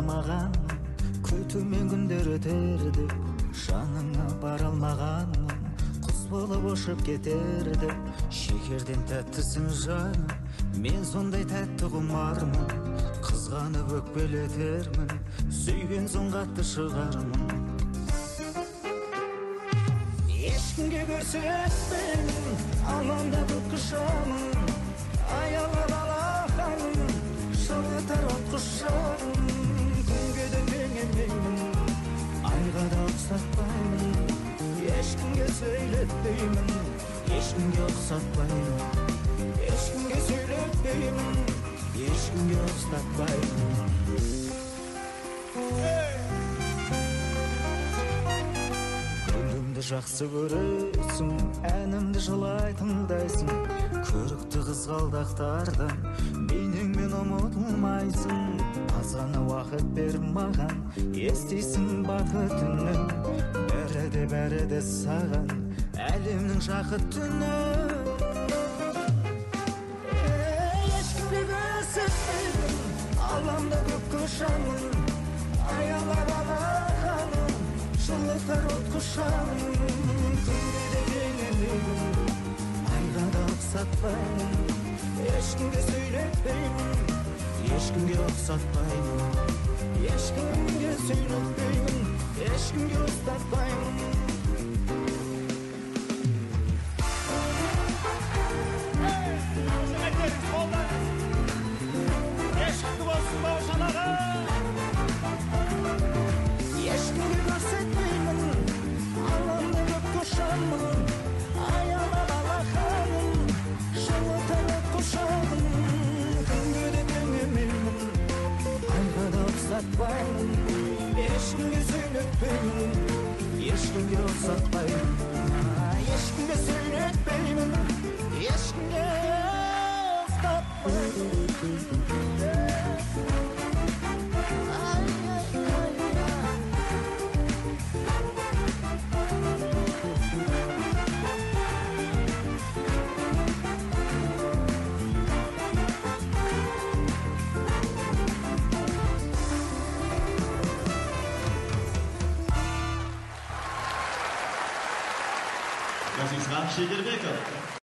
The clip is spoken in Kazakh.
ойламағанмын, күтумен күндер өтерді, жаныңа бара алмағанмын, құс болып ұшып кетерді. Шекерден тәттісің жаным, мен сондай тәтті құмармын, қызғанып өкпелетермін, сүйген соң қатты шығармын. Ешкімге көрсетпеймін, алаңда көп құшамын, аялап алақаным, жылытар от құшағым. Күнге де теңемеймін, айға да ұқсатпаймын, ешкімге сөйлетпеймін, ешкімге ұқсатпаймын, ешкімге сөйлетпеймін, ешкімге ұқсатпаймын. Жақсы көресің, әнімді жылай тыңдайсың, көрікті қызғалдақтардан бейнеңмен ұмытылмайсың. Аз ғана уақыт бер маған, естисің бақыт үнін, бәрі де саған әлемнің жақыт түні. Ешкімге көрсетпеймін, аламда көп көшамын, аялап алақаным, жылытар от құшағым. Күнге де теңемеймін, айға да ұқсатпаймын, ешкімге сөйлетпеймін, ешкімге ұқсатпаймын, ешкімге сөйлетпеймін, ешкімге ұқсатпаймын. Ешкімге болсын Бауыржан аға. Ешкімге көрсетпеймін, аламда көп құшамын, аялап алақаным, жылытар от құшағым. Күнге де теңемеймін, айға да ұқсатпаймын, ешкімге сөйлетпеймін, ешкімге ұқсатпаймын, ешкімге сөйлетпеймін, ешкімге ұқсатпаймын. Газизхан Шегербеков.